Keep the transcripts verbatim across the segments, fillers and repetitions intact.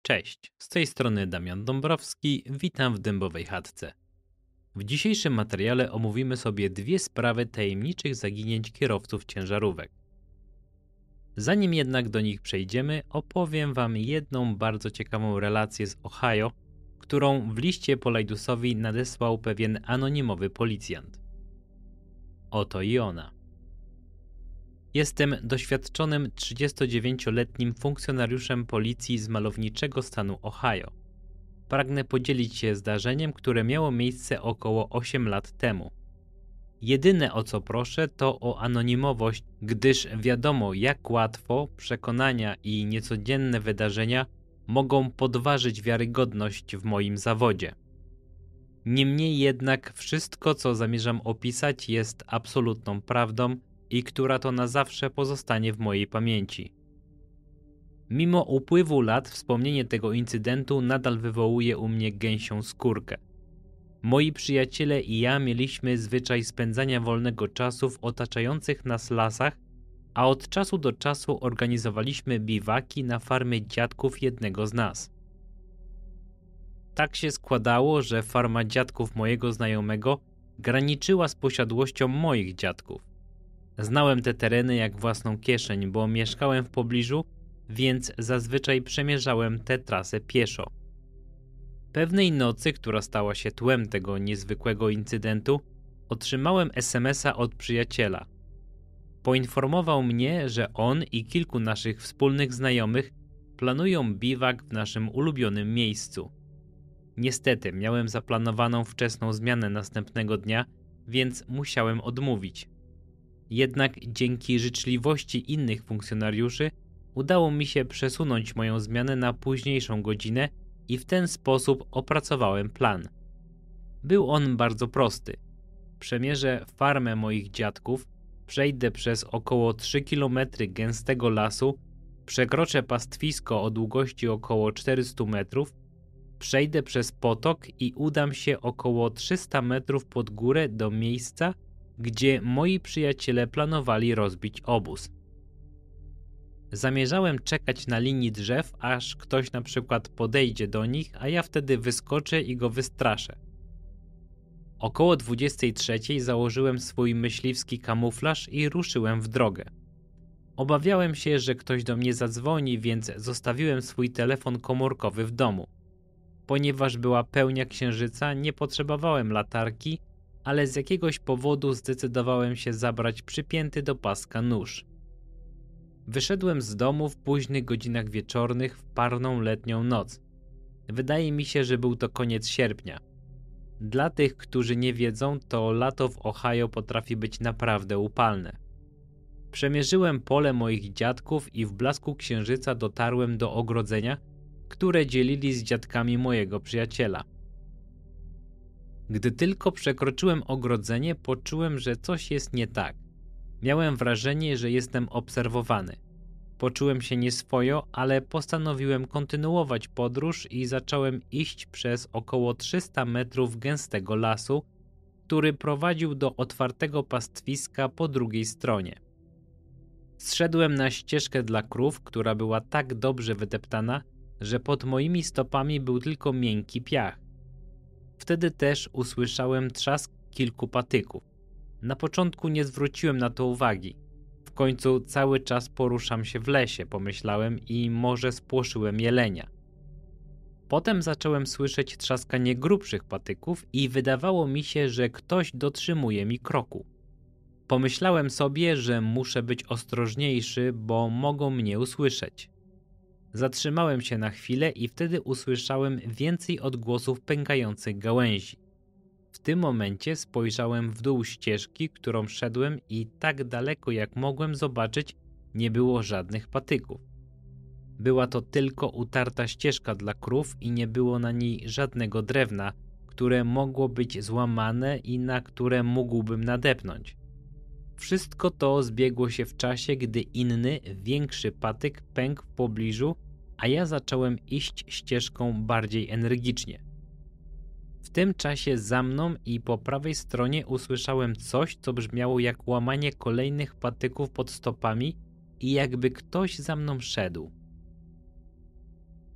Cześć, z tej strony Damian Dąbrowski, witam w Dębowej Chatce. W dzisiejszym materiale omówimy sobie dwie sprawy tajemniczych zaginięć kierowców ciężarówek. Zanim jednak do nich przejdziemy, opowiem Wam jedną bardzo ciekawą relację z Ohio, którą w liście Polajdusowi nadesłał pewien anonimowy policjant. Oto i ona. Jestem doświadczonym trzydziestodziewięcioletnim funkcjonariuszem policji z malowniczego stanu Ohio. Pragnę podzielić się zdarzeniem, które miało miejsce około osiem lat temu. Jedyne o co proszę to o anonimowość, gdyż wiadomo jak łatwo przekonania i niecodzienne wydarzenia mogą podważyć wiarygodność w moim zawodzie. Niemniej jednak wszystko co zamierzam opisać jest absolutną prawdą i która to na zawsze pozostanie w mojej pamięci. Mimo upływu lat wspomnienie tego incydentu nadal wywołuje u mnie gęsią skórkę. Moi przyjaciele i ja mieliśmy zwyczaj spędzania wolnego czasu w otaczających nas lasach, a od czasu do czasu organizowaliśmy biwaki na farmie dziadków jednego z nas. Tak się składało, że farma dziadków mojego znajomego graniczyła z posiadłością moich dziadków. Znałem te tereny jak własną kieszeń, bo mieszkałem w pobliżu, więc zazwyczaj przemierzałem tę trasę pieszo. Pewnej nocy, która stała się tłem tego niezwykłego incydentu, otrzymałem es em es a od przyjaciela. Poinformował mnie, że on i kilku naszych wspólnych znajomych planują biwak w naszym ulubionym miejscu. Niestety miałem zaplanowaną wczesną zmianę następnego dnia, więc musiałem odmówić. Jednak dzięki życzliwości innych funkcjonariuszy udało mi się przesunąć moją zmianę na późniejszą godzinę i w ten sposób opracowałem plan. Był on bardzo prosty. Przemierzę farmę moich dziadków, przejdę przez około trzy kilometry gęstego lasu, przekroczę pastwisko o długości około czterysta metrów, przejdę przez potok i udam się około trzysta metrów pod górę do miejsca, gdzie moi przyjaciele planowali rozbić obóz. Zamierzałem czekać na linii drzew, aż ktoś na przykład podejdzie do nich, a ja wtedy wyskoczę i go wystraszę. Około dwudziestej trzeciej założyłem swój myśliwski kamuflaż i ruszyłem w drogę. Obawiałem się, że ktoś do mnie zadzwoni, więc zostawiłem swój telefon komórkowy w domu. Ponieważ była pełnia księżyca, nie potrzebowałem latarki, ale z jakiegoś powodu zdecydowałem się zabrać przypięty do paska nóż. Wyszedłem z domu w późnych godzinach wieczornych w parną letnią noc. Wydaje mi się, że był to koniec sierpnia. Dla tych, którzy nie wiedzą, to lato w Ohio potrafi być naprawdę upalne. Przemierzyłem pole moich dziadków i w blasku księżyca dotarłem do ogrodzenia, które dzielili z dziadkami mojego przyjaciela. Gdy tylko przekroczyłem ogrodzenie, poczułem, że coś jest nie tak. Miałem wrażenie, że jestem obserwowany. Poczułem się nieswojo, ale postanowiłem kontynuować podróż i zacząłem iść przez około trzysta metrów gęstego lasu, który prowadził do otwartego pastwiska po drugiej stronie. Zszedłem na ścieżkę dla krów, która była tak dobrze wydeptana, że pod moimi stopami był tylko miękki piach. Wtedy też usłyszałem trzask kilku patyków. Na początku nie zwróciłem na to uwagi. W końcu cały czas poruszam się w lesie, pomyślałem i może spłoszyłem jelenia. Potem zacząłem słyszeć trzaskanie grubszych patyków i wydawało mi się, że ktoś dotrzymuje mi kroku. Pomyślałem sobie, że muszę być ostrożniejszy, bo mogą mnie usłyszeć. Zatrzymałem się na chwilę i wtedy usłyszałem więcej odgłosów pękających gałęzi. W tym momencie spojrzałem w dół ścieżki, którą szedłem i tak daleko jak mogłem zobaczyć, nie było żadnych patyków. Była to tylko utarta ścieżka dla krów i nie było na niej żadnego drewna, które mogło być złamane i na które mógłbym nadepnąć. Wszystko to zbiegło się w czasie, gdy inny, większy patyk pękł w pobliżu, a ja zacząłem iść ścieżką bardziej energicznie. W tym czasie za mną i po prawej stronie usłyszałem coś, co brzmiało jak łamanie kolejnych patyków pod stopami i jakby ktoś za mną szedł.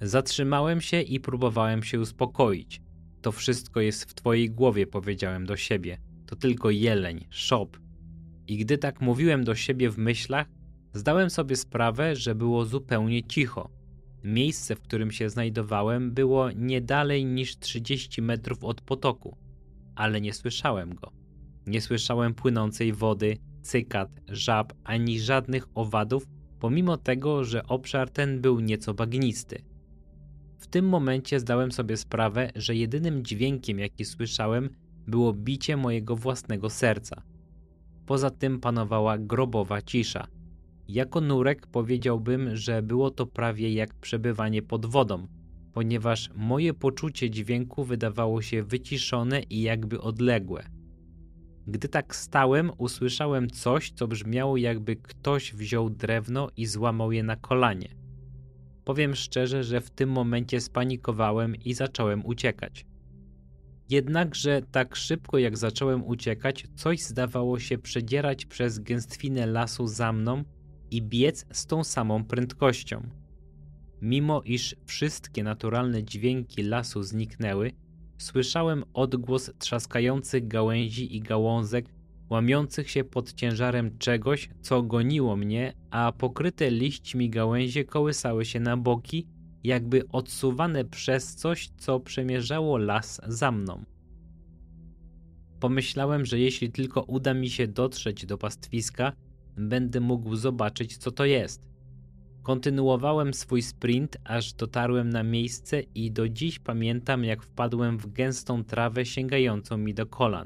Zatrzymałem się i próbowałem się uspokoić. To wszystko jest w twojej głowie, powiedziałem do siebie. To tylko jeleń, szop. I gdy tak mówiłem do siebie w myślach, zdałem sobie sprawę, że było zupełnie cicho. Miejsce, w którym się znajdowałem, było nie dalej niż trzydzieści metrów od potoku, ale nie słyszałem go. Nie słyszałem płynącej wody, cykat, żab ani żadnych owadów, pomimo tego, że obszar ten był nieco bagnisty. W tym momencie zdałem sobie sprawę, że jedynym dźwiękiem, jaki słyszałem, było bicie mojego własnego serca. Poza tym panowała grobowa cisza. Jako nurek powiedziałbym, że było to prawie jak przebywanie pod wodą, ponieważ moje poczucie dźwięku wydawało się wyciszone i jakby odległe. Gdy tak stałem, usłyszałem coś, co brzmiało, jakby ktoś wziął drewno i złamał je na kolanie. Powiem szczerze, że w tym momencie spanikowałem i zacząłem uciekać. Jednakże tak szybko jak zacząłem uciekać, coś zdawało się przedzierać przez gęstwinę lasu za mną i biec z tą samą prędkością. Mimo iż wszystkie naturalne dźwięki lasu zniknęły, słyszałem odgłos trzaskających gałęzi i gałązek, łamiących się pod ciężarem czegoś, co goniło mnie, a pokryte liśćmi gałęzie kołysały się na boki, jakby odsuwane przez coś, co przemierzało las za mną. Pomyślałem, że jeśli tylko uda mi się dotrzeć do pastwiska, będę mógł zobaczyć, co to jest. Kontynuowałem swój sprint, aż dotarłem na miejsce i do dziś pamiętam, jak wpadłem w gęstą trawę sięgającą mi do kolan.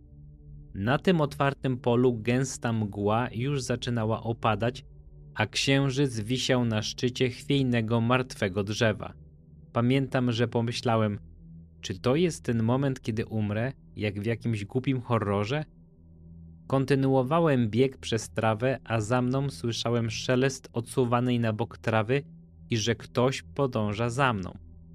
Na tym otwartym polu gęsta mgła już zaczynała opadać, a księżyc wisiał na szczycie chwiejnego martwego drzewa. Pamiętam, że pomyślałem, czy to jest ten moment, kiedy umrę, jak w jakimś głupim horrorze? Kontynuowałem bieg przez trawę, a za mną słyszałem szelest odsuwanej na bok trawy i że ktoś podąża za mną.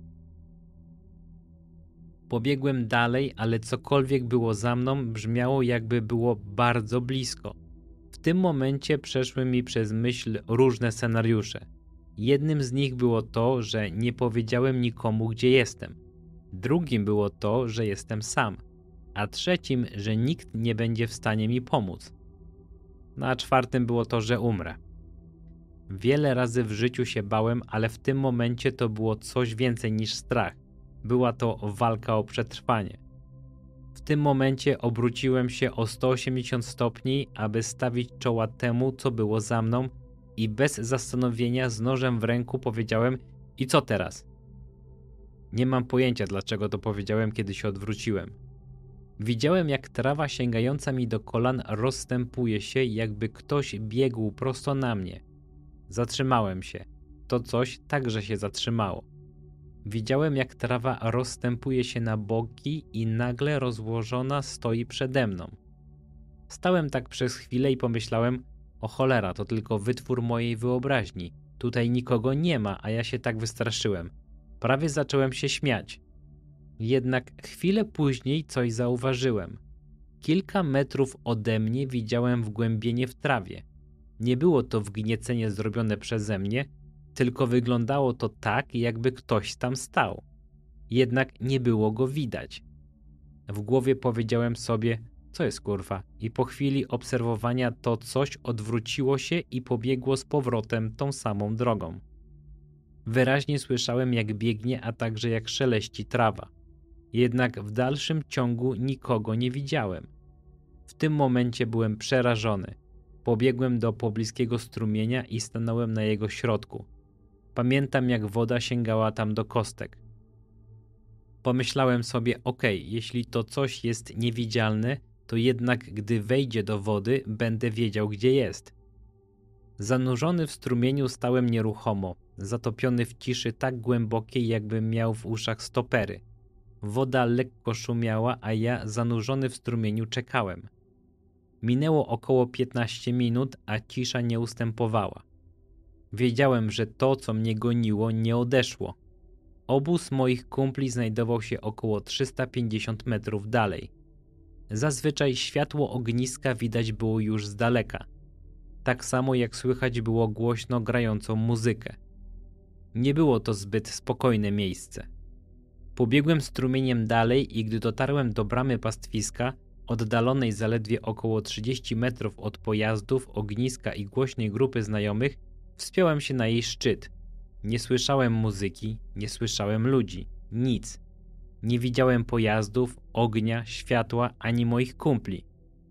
Pobiegłem dalej, ale cokolwiek było za mną brzmiało, jakby było bardzo blisko. W tym momencie przeszły mi przez myśl różne scenariusze. Jednym z nich było to, że nie powiedziałem nikomu, gdzie jestem. Drugim było to, że jestem sam. A trzecim, że nikt nie będzie w stanie mi pomóc. No a czwartym było to, że umrę. Wiele razy w życiu się bałem, ale w tym momencie to było coś więcej niż strach. Była to walka o przetrwanie. W tym momencie obróciłem się o sto osiemdziesiąt stopni, aby stawić czoła temu, co było za mną i bez zastanowienia z nożem w ręku powiedziałem: i co teraz? Nie mam pojęcia, dlaczego to powiedziałem, kiedy się odwróciłem. Widziałem, jak trawa sięgająca mi do kolan rozstępuje się, jakby ktoś biegł prosto na mnie. Zatrzymałem się. To coś także się zatrzymało. Widziałem, jak trawa rozstępuje się na boki i nagle rozłożona stoi przede mną. Stałem tak przez chwilę i pomyślałem: o cholera, to tylko wytwór mojej wyobraźni. Tutaj nikogo nie ma, a ja się tak wystraszyłem. Prawie zacząłem się śmiać. Jednak chwilę później coś zauważyłem. Kilka metrów ode mnie widziałem wgłębienie w trawie. Nie było to wgniecenie zrobione przeze mnie, tylko wyglądało to tak, jakby ktoś tam stał. Jednak nie było go widać. W głowie powiedziałem sobie: co jest kurwa? I po chwili obserwowania to coś odwróciło się i pobiegło z powrotem tą samą drogą. Wyraźnie słyszałem, jak biegnie, a także jak szeleści trawa. Jednak w dalszym ciągu nikogo nie widziałem. W tym momencie byłem przerażony. Pobiegłem do pobliskiego strumienia i stanąłem na jego środku. Pamiętam, jak woda sięgała tam do kostek. Pomyślałem sobie: okej, jeśli to coś jest niewidzialne, to jednak gdy wejdzie do wody, będę wiedział, gdzie jest. Zanurzony w strumieniu stałem nieruchomo, zatopiony w ciszy tak głębokiej, jakbym miał w uszach stopery. Woda lekko szumiała, a ja zanurzony w strumieniu czekałem. Minęło około piętnaście minut, a cisza nie ustępowała. Wiedziałem, że to, co mnie goniło, nie odeszło. Obóz moich kumpli znajdował się około trzysta pięćdziesiąt metrów dalej. Zazwyczaj światło ogniska widać było już z daleka. Tak samo jak słychać było głośno grającą muzykę. Nie było to zbyt spokojne miejsce. Pobiegłem strumieniem dalej i gdy dotarłem do bramy pastwiska, oddalonej zaledwie około trzydzieści metrów od pojazdów, ogniska i głośnej grupy znajomych, wspiąłem się na jej szczyt. Nie słyszałem muzyki, nie słyszałem ludzi, nic. Nie widziałem pojazdów, ognia, światła ani moich kumpli.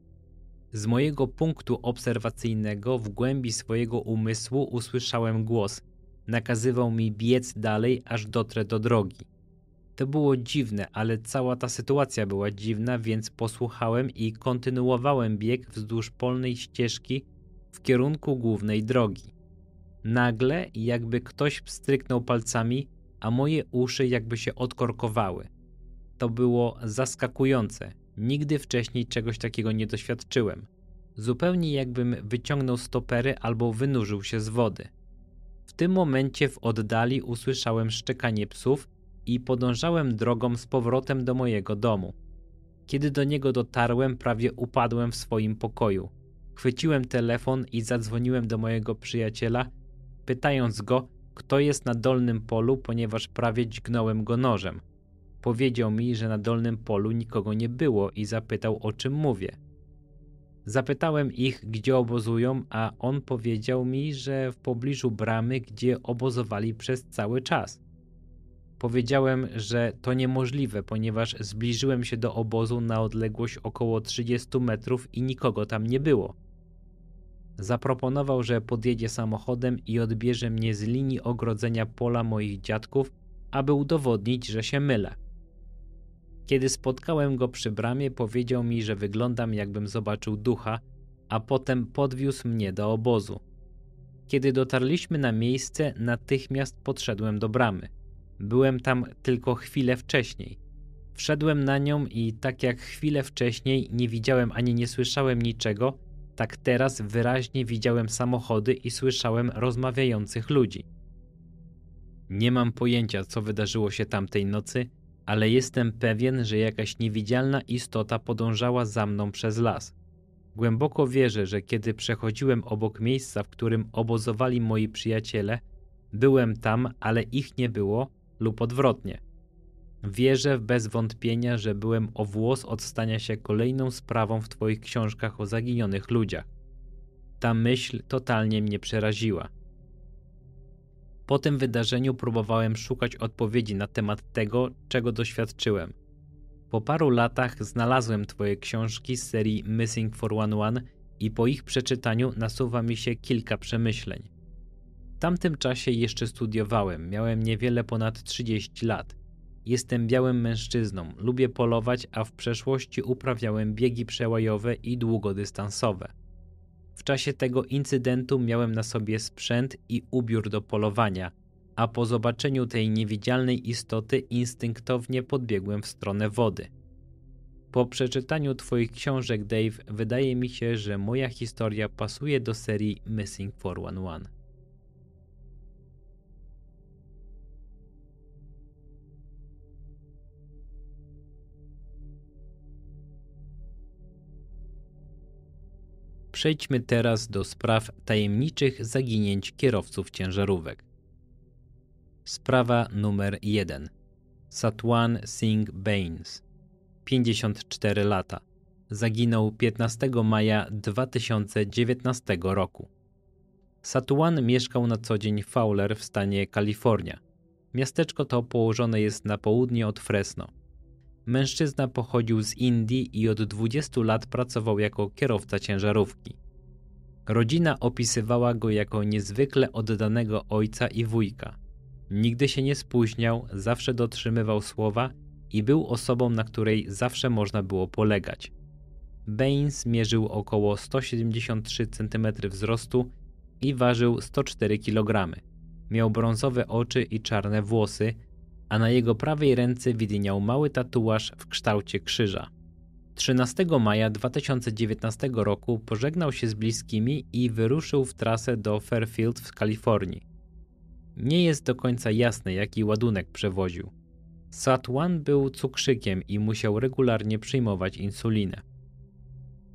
Z mojego punktu obserwacyjnego w głębi swojego umysłu usłyszałem głos. Nakazywał mi biec dalej, aż dotrę do drogi. To było dziwne, ale cała ta sytuacja była dziwna, więc posłuchałem i kontynuowałem bieg wzdłuż polnej ścieżki w kierunku głównej drogi. Nagle jakby ktoś pstryknął palcami, a moje uszy jakby się odkorkowały. To było zaskakujące. Nigdy wcześniej czegoś takiego nie doświadczyłem. Zupełnie jakbym wyciągnął stopery albo wynurzył się z wody. W tym momencie w oddali usłyszałem szczekanie psów i podążałem drogą z powrotem do mojego domu. Kiedy do niego dotarłem, prawie upadłem w swoim pokoju. Chwyciłem telefon i zadzwoniłem do mojego przyjaciela, pytając go, kto jest na dolnym polu, ponieważ prawie dźgnąłem go nożem. Powiedział mi, że na dolnym polu nikogo nie było i zapytał, o czym mówię. Zapytałem ich, gdzie obozują, a on powiedział mi, że w pobliżu bramy, gdzie obozowali przez cały czas. Powiedziałem, że to niemożliwe, ponieważ zbliżyłem się do obozu na odległość około trzydziestu metrów i nikogo tam nie było. Zaproponował, że podjedzie samochodem i odbierze mnie z linii ogrodzenia pola moich dziadków, aby udowodnić, że się mylę. Kiedy spotkałem go przy bramie, powiedział mi, że wyglądam, jakbym zobaczył ducha, a potem podwiózł mnie do obozu. Kiedy dotarliśmy na miejsce, natychmiast podszedłem do bramy. Byłem tam tylko chwilę wcześniej. Wszedłem na nią i tak jak chwilę wcześniej nie widziałem ani nie słyszałem niczego, tak teraz wyraźnie widziałem samochody i słyszałem rozmawiających ludzi. Nie mam pojęcia, co wydarzyło się tamtej nocy, ale jestem pewien, że jakaś niewidzialna istota podążała za mną przez las. Głęboko wierzę, że kiedy przechodziłem obok miejsca, w którym obozowali moi przyjaciele, byłem tam, ale ich nie było, lub odwrotnie. Wierzę bez wątpienia, że byłem o włos od stania się kolejną sprawą w twoich książkach o zaginionych ludziach. Ta myśl totalnie mnie przeraziła. Po tym wydarzeniu próbowałem szukać odpowiedzi na temat tego, czego doświadczyłem. Po paru latach znalazłem twoje książki z serii Missing czterysta jedenaście i po ich przeczytaniu nasuwa mi się kilka przemyśleń. W tamtym czasie jeszcze studiowałem, miałem niewiele ponad trzydzieści lat. Jestem białym mężczyzną, lubię polować, a w przeszłości uprawiałem biegi przełajowe i długodystansowe. W czasie tego incydentu miałem na sobie sprzęt i ubiór do polowania, a po zobaczeniu tej niewidzialnej istoty instynktownie podbiegłem w stronę wody. Po przeczytaniu twoich książek, Dave, wydaje mi się, że moja historia pasuje do serii Missing czterysta jedenaście. Przejdźmy teraz do spraw tajemniczych zaginięć kierowców ciężarówek. Sprawa numer jeden. Satwan Singh Bains, pięćdziesiąt cztery lata. Zaginął piętnastego maja dwa tysiące dziewiętnastego roku. Satwan mieszkał na co dzień w Fowler w stanie Kalifornia. Miasteczko to położone jest na południe od Fresno. Mężczyzna pochodził z Indii i od dwudziestu lat pracował jako kierowca ciężarówki. Rodzina opisywała go jako niezwykle oddanego ojca i wujka. Nigdy się nie spóźniał, zawsze dotrzymywał słowa i był osobą, na której zawsze można było polegać. Bains mierzył około sto siedemdziesiąt trzy centymetry wzrostu i ważył sto cztery kilogramy. Miał brązowe oczy i czarne włosy, a na jego prawej ręce widniał mały tatuaż w kształcie krzyża. trzynastego maja dwa tysiące dziewiętnastego roku pożegnał się z bliskimi i wyruszył w trasę do Fairfield w Kalifornii. Nie jest do końca jasne, jaki ładunek przewoził. Satwan był cukrzykiem i musiał regularnie przyjmować insulinę.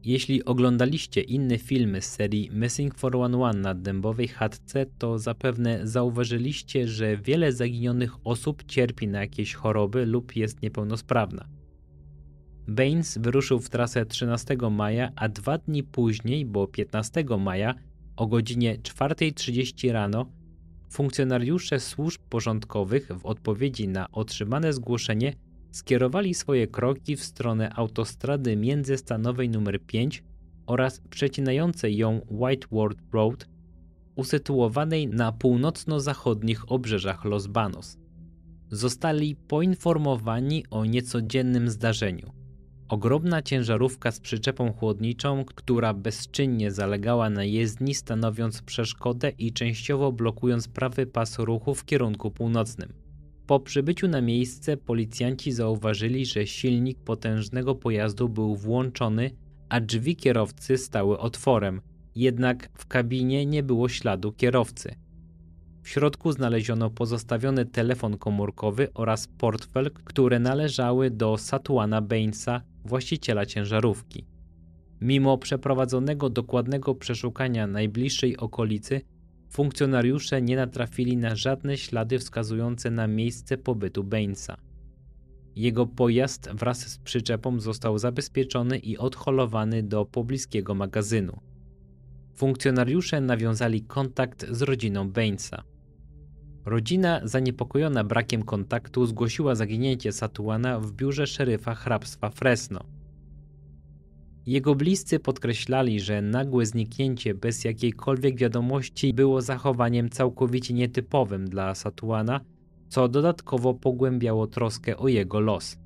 Jeśli oglądaliście inne filmy z serii Missing czterysta jedenaście na Dębowej Chatce, to zapewne zauważyliście, że wiele zaginionych osób cierpi na jakieś choroby lub jest niepełnosprawna. Baines wyruszył w trasę trzynastego maja, a dwa dni później, bo piętnastego maja, o godzinie czwartej trzydzieści rano, funkcjonariusze służb porządkowych w odpowiedzi na otrzymane zgłoszenie skierowali swoje kroki w stronę autostrady międzystanowej numer pięć oraz przecinającej ją Whiteworth Road, usytuowanej na północno-zachodnich obrzeżach Los Banos. Zostali poinformowani o niecodziennym zdarzeniu. Ogromna ciężarówka z przyczepą chłodniczą, która bezczynnie zalegała na jezdni, stanowiąc przeszkodę i częściowo blokując prawy pas ruchu w kierunku północnym. Po przybyciu na miejsce policjanci zauważyli, że silnik potężnego pojazdu był włączony, a drzwi kierowcy stały otworem, jednak w kabinie nie było śladu kierowcy. W środku znaleziono pozostawiony telefon komórkowy oraz portfel, które należały do Satuana Bainesa, właściciela ciężarówki. Mimo przeprowadzonego dokładnego przeszukania najbliższej okolicy, funkcjonariusze nie natrafili na żadne ślady wskazujące na miejsce pobytu Bainesa. Jego pojazd wraz z przyczepą został zabezpieczony i odholowany do pobliskiego magazynu. Funkcjonariusze nawiązali kontakt z rodziną Bainesa. Rodzina, zaniepokojona brakiem kontaktu, zgłosiła zaginięcie Satuana w biurze szeryfa hrabstwa Fresno. Jego bliscy podkreślali, że nagłe zniknięcie bez jakiejkolwiek wiadomości było zachowaniem całkowicie nietypowym dla Satuana, co dodatkowo pogłębiało troskę o jego los.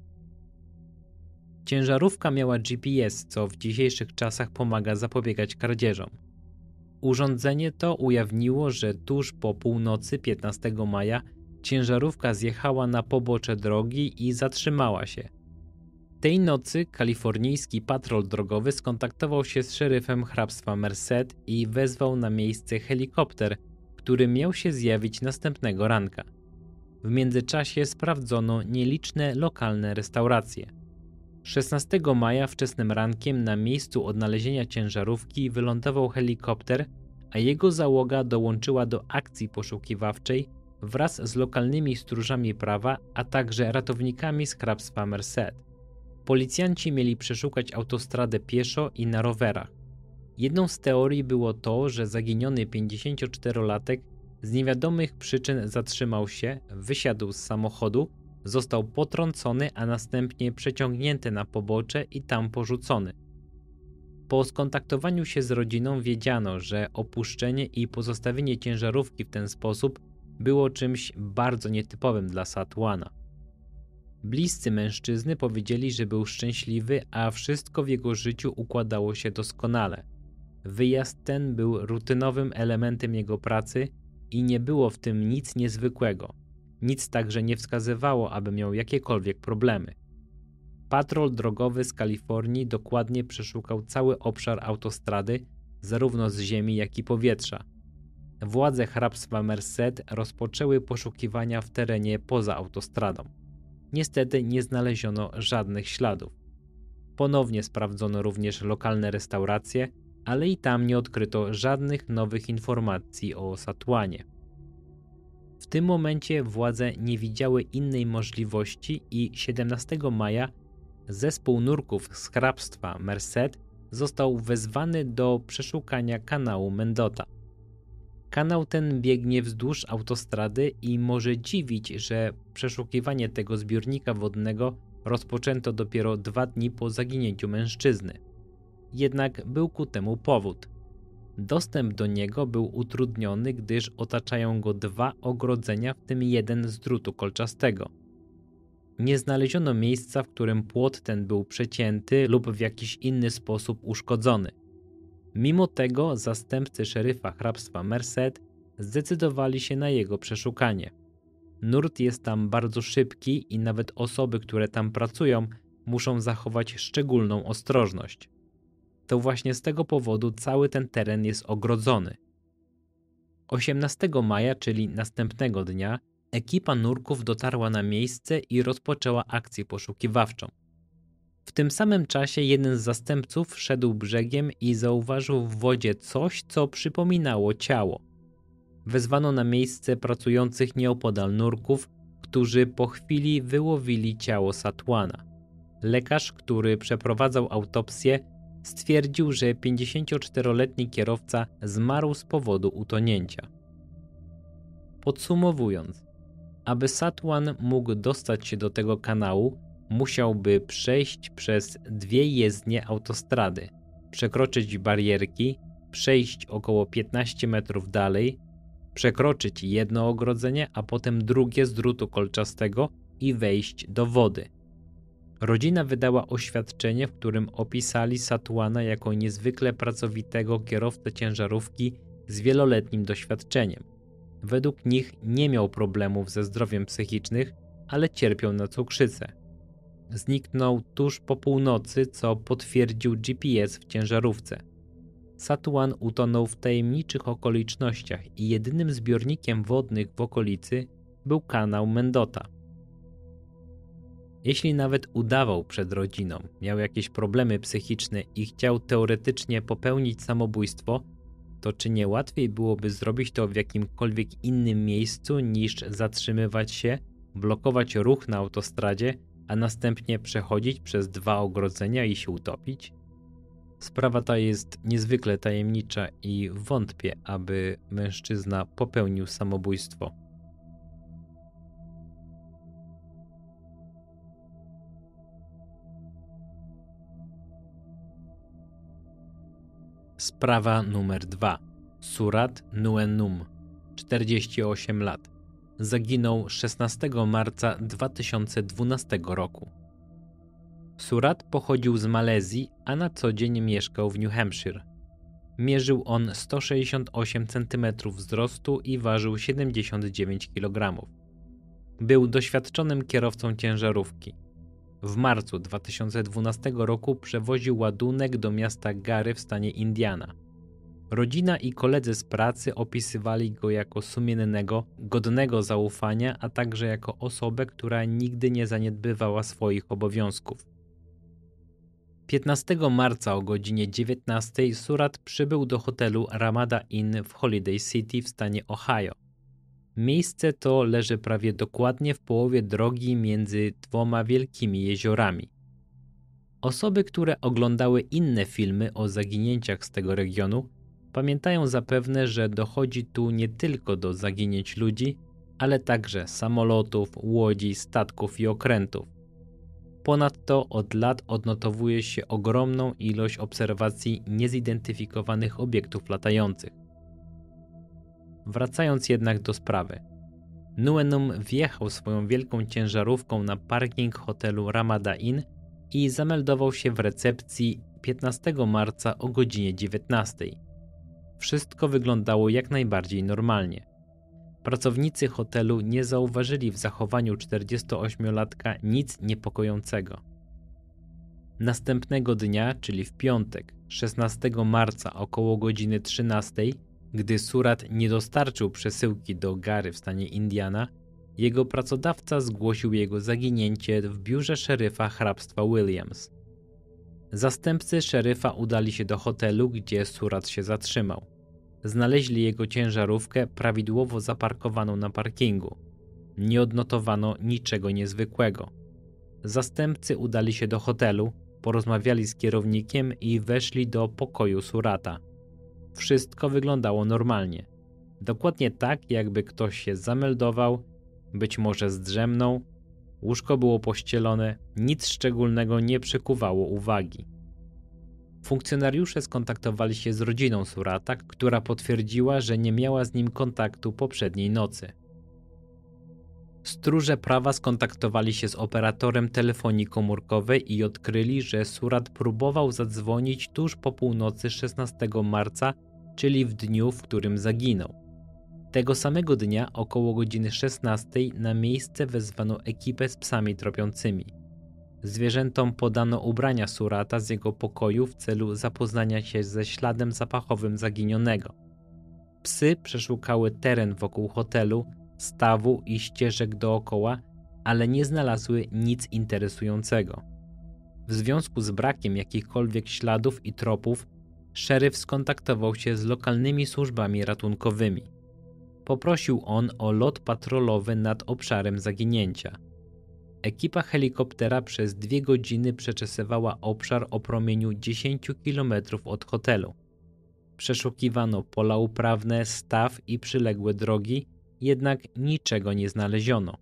Ciężarówka miała G P S, co w dzisiejszych czasach pomaga zapobiegać kradzieżom. Urządzenie to ujawniło, że tuż po północy piętnastego maja ciężarówka zjechała na pobocze drogi i zatrzymała się. Tej nocy kalifornijski patrol drogowy skontaktował się z szeryfem hrabstwa Merced i wezwał na miejsce helikopter, który miał się zjawić następnego ranka. W międzyczasie sprawdzono nieliczne lokalne restauracje. szesnastego maja wczesnym rankiem na miejscu odnalezienia ciężarówki wylądował helikopter, a jego załoga dołączyła do akcji poszukiwawczej wraz z lokalnymi stróżami prawa, a także ratownikami z hrabstwa Merced. Policjanci mieli przeszukać autostradę pieszo i na rowerach. Jedną z teorii było to, że zaginiony pięćdziesięcioczterolatek z niewiadomych przyczyn zatrzymał się, wysiadł z samochodu, został potrącony, a następnie przeciągnięty na pobocze i tam porzucony. Po skontaktowaniu się z rodziną wiedziano, że opuszczenie i pozostawienie ciężarówki w ten sposób było czymś bardzo nietypowym dla Satuana. Bliscy mężczyzny powiedzieli, że był szczęśliwy, a wszystko w jego życiu układało się doskonale. Wyjazd ten był rutynowym elementem jego pracy i nie było w tym nic niezwykłego. Nic także nie wskazywało, aby miał jakiekolwiek problemy. Patrol drogowy z Kalifornii dokładnie przeszukał cały obszar autostrady, zarówno z ziemi, jak i powietrza. Władze hrabstwa Merced rozpoczęły poszukiwania w terenie poza autostradą. Niestety nie znaleziono żadnych śladów. Ponownie sprawdzono również lokalne restauracje, ale i tam nie odkryto żadnych nowych informacji o Satuanie. W tym momencie władze nie widziały innej możliwości i siedemnastego maja zespół nurków z hrabstwa Merced został wezwany do przeszukania kanału Mendota. Kanał ten biegnie wzdłuż autostrady i może dziwić, że przeszukiwanie tego zbiornika wodnego rozpoczęto dopiero dwa dni po zaginięciu mężczyzny. Jednak był ku temu powód. Dostęp do niego był utrudniony, gdyż otaczają go dwa ogrodzenia, w tym jeden z drutu kolczastego. Nie znaleziono miejsca, w którym płot ten był przecięty lub w jakiś inny sposób uszkodzony. Mimo tego zastępcy szeryfa hrabstwa Merced zdecydowali się na jego przeszukanie. Nurt jest tam bardzo szybki i nawet osoby, które tam pracują, muszą zachować szczególną ostrożność. To właśnie z tego powodu cały ten teren jest ogrodzony. osiemnastego maja, czyli następnego dnia, ekipa nurków dotarła na miejsce i rozpoczęła akcję poszukiwawczą. W tym samym czasie jeden z zastępców szedł brzegiem i zauważył w wodzie coś, co przypominało ciało. Wezwano na miejsce pracujących nieopodal nurków, którzy po chwili wyłowili ciało Satwana. Lekarz, który przeprowadzał autopsję, stwierdził, że pięćdziesięcioczteroletni kierowca zmarł z powodu utonięcia. Podsumowując, aby Satwan mógł dostać się do tego kanału, musiałby przejść przez dwie jezdnie autostrady, przekroczyć barierki, przejść około piętnaście metrów dalej, przekroczyć jedno ogrodzenie, a potem drugie z drutu kolczastego i wejść do wody. Rodzina wydała oświadczenie, w którym opisali Satwana jako niezwykle pracowitego kierowcę ciężarówki z wieloletnim doświadczeniem. Według nich nie miał problemów ze zdrowiem psychicznym, ale cierpiał na cukrzycę. Zniknął tuż po północy, co potwierdził G P S w ciężarówce. Satwan utonął w tajemniczych okolicznościach i jedynym zbiornikiem wodnym w okolicy był kanał Mendota. Jeśli nawet udawał przed rodziną, miał jakieś problemy psychiczne i chciał teoretycznie popełnić samobójstwo, to czy nie łatwiej byłoby zrobić to w jakimkolwiek innym miejscu niż zatrzymywać się, blokować ruch na autostradzie, a następnie przechodzić przez dwa ogrodzenia i się utopić? Sprawa ta jest niezwykle tajemnicza i wątpię, aby mężczyzna popełnił samobójstwo. Sprawa numer dwa. Surat Nuennum, czterdzieści osiem lat. Zaginął szesnastego marca dwa tysiące dwunastego roku. Surat pochodził z Malezji, a na co dzień mieszkał w New Hampshire. Mierzył on sto sześćdziesiąt osiem centymetrów wzrostu i ważył siedemdziesiąt dziewięć kilogramów. Był doświadczonym kierowcą ciężarówki. W marcu dwa tysiące dwunastego roku przewoził ładunek do miasta Gary w stanie Indiana. Rodzina i koledzy z pracy opisywali go jako sumiennego, godnego zaufania, a także jako osobę, która nigdy nie zaniedbywała swoich obowiązków. piętnastego marca o godzinie dziewiętnastej Surat przybył do hotelu Ramada Inn w Holiday City w stanie Ohio. Miejsce to leży prawie dokładnie w połowie drogi między dwoma wielkimi jeziorami. Osoby, które oglądały inne filmy o zaginięciach z tego regionu, pamiętają zapewne, że dochodzi tu nie tylko do zaginięć ludzi, ale także samolotów, łodzi, statków i okrętów. Ponadto od lat odnotowuje się ogromną ilość obserwacji niezidentyfikowanych obiektów latających. Wracając jednak do sprawy. Nuennum wjechał swoją wielką ciężarówką na parking hotelu Ramada Inn i zameldował się w recepcji piętnastego marca o godzinie dziewiętnastej. Wszystko wyglądało jak najbardziej normalnie. Pracownicy hotelu nie zauważyli w zachowaniu czterdziestoośmiolatka nic niepokojącego. Następnego dnia, czyli w piątek, szesnastego marca około godziny trzynastej, gdy Surat nie dostarczył przesyłki do Gary w stanie Indiana, jego pracodawca zgłosił jego zaginięcie w biurze szeryfa hrabstwa Williams. Zastępcy szeryfa udali się do hotelu, gdzie Surat się zatrzymał. Znaleźli jego ciężarówkę prawidłowo zaparkowaną na parkingu. Nie odnotowano niczego niezwykłego. Zastępcy udali się do hotelu, porozmawiali z kierownikiem i weszli do pokoju Surata. Wszystko wyglądało normalnie. Dokładnie tak, jakby ktoś się zameldował, być może zdrzemnął. Łóżko było pościelone, nic szczególnego nie przykuwało uwagi. Funkcjonariusze skontaktowali się z rodziną Surata, która potwierdziła, że nie miała z nim kontaktu poprzedniej nocy. Stróże prawa skontaktowali się z operatorem telefonii komórkowej i odkryli, że Surat próbował zadzwonić tuż po północy szesnastego marca, czyli w dniu, w którym zaginął. Tego samego dnia około godziny szesnastej na miejsce wezwano ekipę z psami tropiącymi. Zwierzętom podano ubrania Surata z jego pokoju w celu zapoznania się ze śladem zapachowym zaginionego. Psy przeszukały teren wokół hotelu, stawu i ścieżek dookoła, ale nie znalazły nic interesującego. W związku z brakiem jakichkolwiek śladów i tropów, szeryf skontaktował się z lokalnymi służbami ratunkowymi. Poprosił on o lot patrolowy nad obszarem zaginięcia. Ekipa helikoptera przez dwie godziny przeczesywała obszar o promieniu dziesięć kilometrów od hotelu. Przeszukiwano pola uprawne, staw i przyległe drogi, jednak niczego nie znaleziono.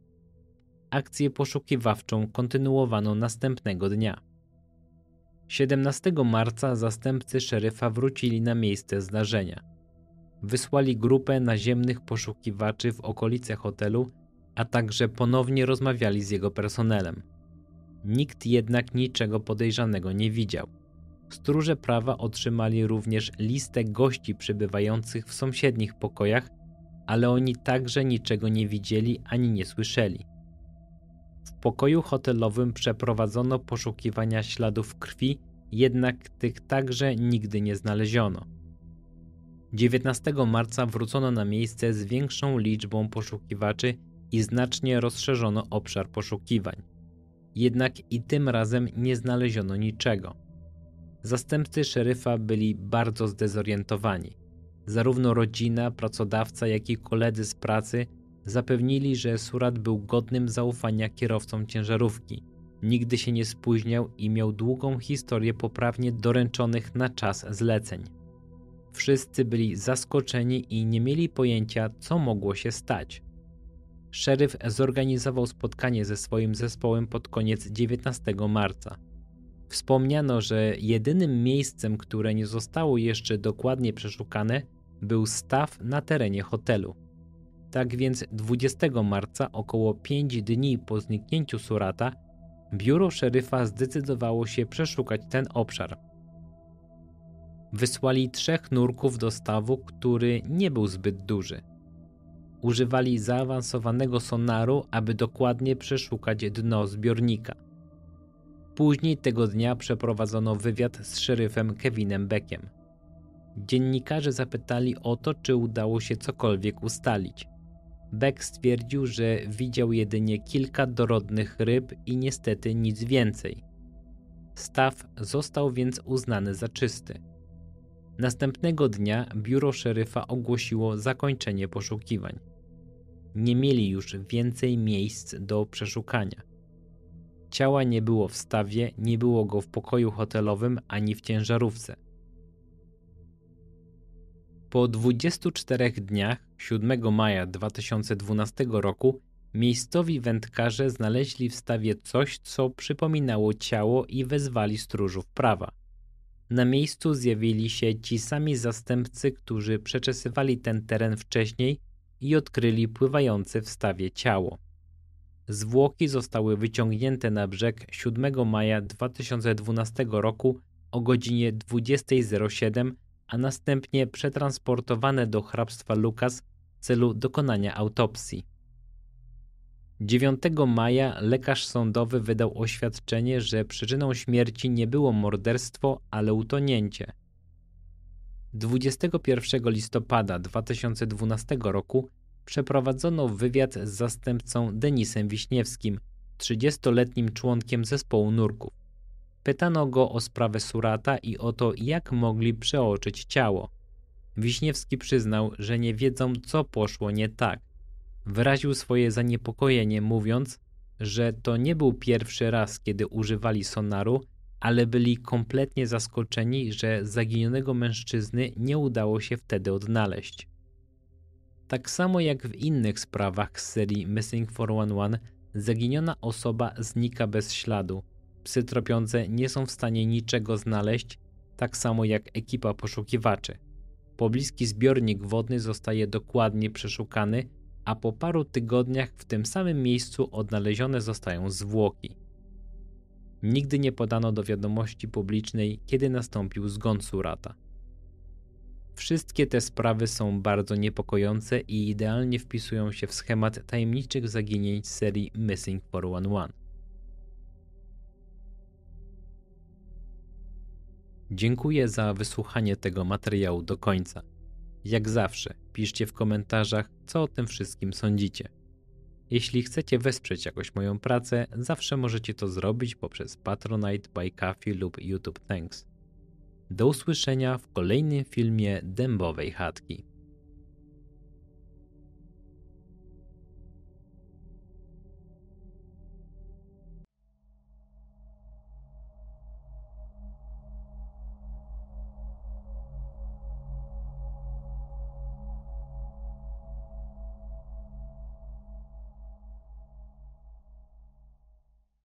Akcję poszukiwawczą kontynuowano następnego dnia. siedemnastego marca zastępcy szeryfa wrócili na miejsce zdarzenia. Wysłali grupę naziemnych poszukiwaczy w okolice hotelu, a także ponownie rozmawiali z jego personelem. Nikt jednak niczego podejrzanego nie widział. Stróże prawa otrzymali również listę gości przebywających w sąsiednich pokojach, ale oni także niczego nie widzieli ani nie słyszeli. W pokoju hotelowym przeprowadzono poszukiwania śladów krwi, jednak tych także nigdy nie znaleziono. dziewiętnastego marca wrócono na miejsce z większą liczbą poszukiwaczy i znacznie rozszerzono obszar poszukiwań. Jednak i tym razem nie znaleziono niczego. Zastępcy szeryfa byli bardzo zdezorientowani. Zarówno rodzina, pracodawca, jak i koledzy z pracy zapewnili, że Surratt był godnym zaufania kierowcą ciężarówki. Nigdy się nie spóźniał i miał długą historię poprawnie doręczonych na czas zleceń. Wszyscy byli zaskoczeni i nie mieli pojęcia, co mogło się stać. Szeryf zorganizował spotkanie ze swoim zespołem pod koniec dziewiętnastego marca. Wspomniano, że jedynym miejscem, które nie zostało jeszcze dokładnie przeszukane, był staw na terenie hotelu. Tak więc dwudziestego marca, około pięć dni po zniknięciu Surratta, biuro szeryfa zdecydowało się przeszukać ten obszar. Wysłali trzech nurków do stawu, który nie był zbyt duży. Używali zaawansowanego sonaru, aby dokładnie przeszukać dno zbiornika. Później tego dnia przeprowadzono wywiad z szeryfem Kevinem Beckiem. Dziennikarze zapytali o to, czy udało się cokolwiek ustalić. Beck stwierdził, że widział jedynie kilka dorodnych ryb i niestety nic więcej. Staw został więc uznany za czysty. Następnego dnia biuro szeryfa ogłosiło zakończenie poszukiwań. Nie mieli już więcej miejsc do przeszukania. Ciała nie było w stawie, nie było go w pokoju hotelowym ani w ciężarówce. Po dwudziestu czterech dniach, siódmego maja dwa tysiące dwunastego roku, miejscowi wędkarze znaleźli w stawie coś, co przypominało ciało i wezwali stróżów prawa. Na miejscu zjawili się ci sami zastępcy, którzy przeczesywali ten teren wcześniej i odkryli pływające w stawie ciało. Zwłoki zostały wyciągnięte na brzeg siódmego maja dwa tysiące dwunastego roku o godzinie dwudziesta zero siedem, a następnie przetransportowane do hrabstwa Lucas w celu dokonania autopsji. dziewiątego maja lekarz sądowy wydał oświadczenie, że przyczyną śmierci nie było morderstwo, ale utonięcie. dwudziestego pierwszego listopada dwa tysiące dwunastego roku przeprowadzono wywiad z zastępcą Denisem Wiśniewskim, trzydziestoletnim członkiem zespołu nurków. Pytano go o sprawę Surratta i o to, jak mogli przeoczyć ciało. Wiśniewski przyznał, że nie wiedzą, co poszło nie tak. Wyraził swoje zaniepokojenie, mówiąc, że to nie był pierwszy raz, kiedy używali sonaru, ale byli kompletnie zaskoczeni, że zaginionego mężczyzny nie udało się wtedy odnaleźć. Tak samo jak w innych sprawach z serii Missing czterysta jedenaście, zaginiona osoba znika bez śladu. Psy tropiące nie są w stanie niczego znaleźć, tak samo jak ekipa poszukiwaczy. Pobliski zbiornik wodny zostaje dokładnie przeszukany, a po paru tygodniach w tym samym miejscu odnalezione zostają zwłoki. Nigdy nie podano do wiadomości publicznej, kiedy nastąpił zgon Surratta. Wszystkie te sprawy są bardzo niepokojące i idealnie wpisują się w schemat tajemniczych zaginięć serii Missing czterysta jedenaście. Dziękuję za wysłuchanie tego materiału do końca. Jak zawsze, piszcie w komentarzach, co o tym wszystkim sądzicie. Jeśli chcecie wesprzeć jakoś moją pracę, zawsze możecie to zrobić poprzez Patronite, Buy Coffee lub YouTube Thanks. Do usłyszenia w kolejnym filmie Dębowej Chatki.